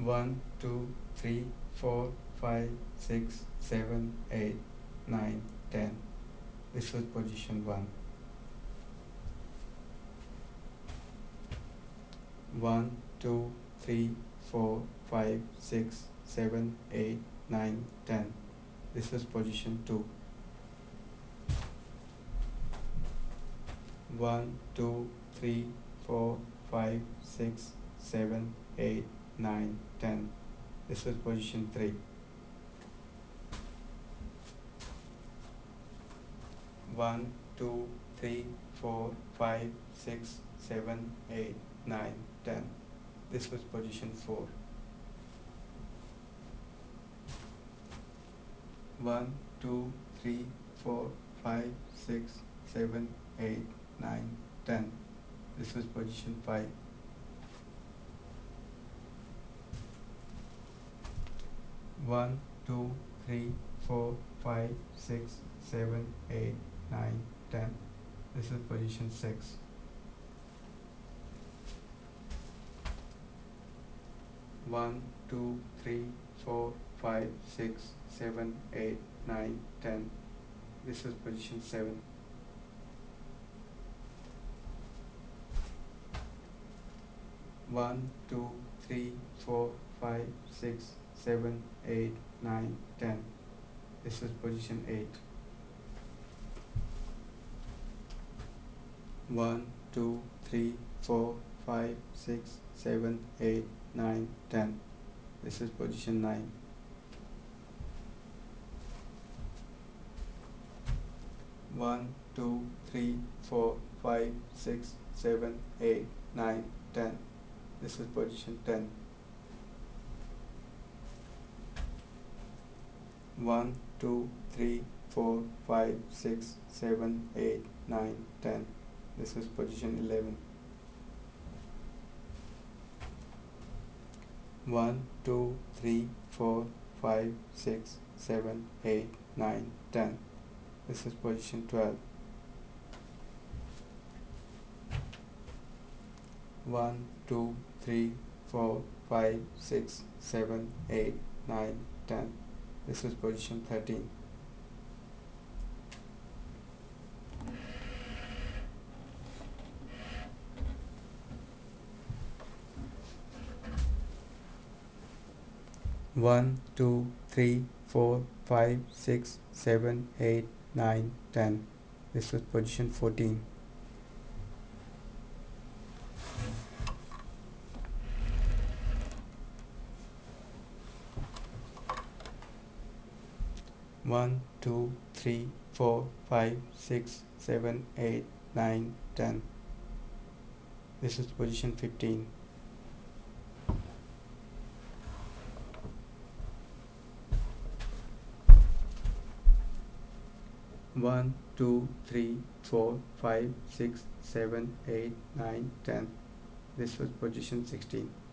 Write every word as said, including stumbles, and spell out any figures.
one, two, three, four, five, six, seven, eight, nine, ten. This was position one. one, two, three, four, five, six, seven, eight, nine, ten. This was position two. one, two, three, four, five, six, seven, eight, nine, ten. This was position three. one, two, three, four, five, six, seven, eight, nine, ten. This was position four. one, two, three, four, five, six, seven, eight, nine, ten. This was position five. one, two, three, four, five, six, seven, eight, nine, ten. This is position six. one, two, three, four, five, six, seven, eight, nine, ten. This is position seven. one, two, three, four, five, six, seven, eight, nine, ten. This is position eight. one, two, three, four, five, six, seven, eight, nine, ten. This is position nine. one, two, three, four, five, six, seven, eight, nine, ten. This is position ten. one, two, three, four, five, six, seven, eight, nine, ten. This is position eleven. one, two, three, four, five, six, seven, eight, nine, ten. This is position twelve. one, two, three, four, five, six, seven, eight, nine, ten. This is position thirteen. one, two, three, four, five, six, seven, eight, nine, ten. This was position fourteen. one, two, three, four, five, six, seven, eight, nine, ten. This is position fifteen. one, two, three, four, five, six, seven, eight, nine, ten. This was position sixteen.